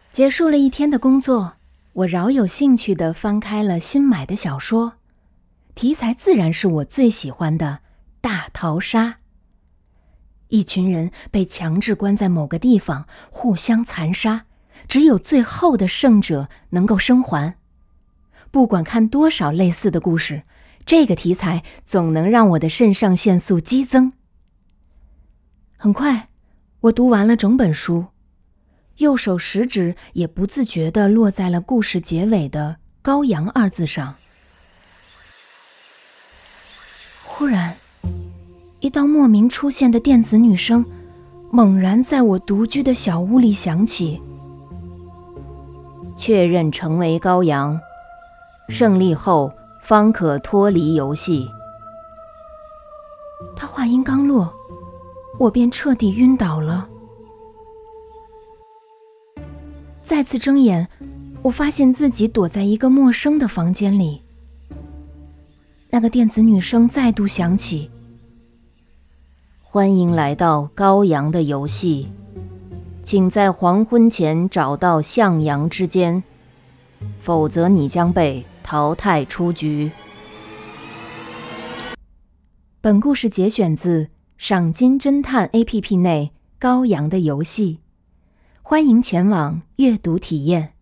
结束了一天的工作，我饶有兴趣地翻开了新买的小说，题材自然是我最喜欢的大逃杀。一群人被强制关在某个地方，互相残杀，只有最后的胜者能够生还。不管看多少类似的故事，这个题材总能让我的肾上腺素激增。很快，我读完了整本书，右手食指也不自觉地落在了故事结尾的“羔羊”二字上。忽然，一道莫名出现的电子女声猛然在我独居的小屋里响起。确认成为羔羊，胜利后方可脱离游戏。他话音刚落，我便彻底晕倒了。再次睁眼，我发现自己躲在一个陌生的房间里。那个电子女声再度响起：欢迎来到羔羊的游戏，请在黄昏前找到向阳之间，否则你将被淘汰出局。本故事节选自赏金侦探 APP 内羔羊的游戏，欢迎前往阅读体验。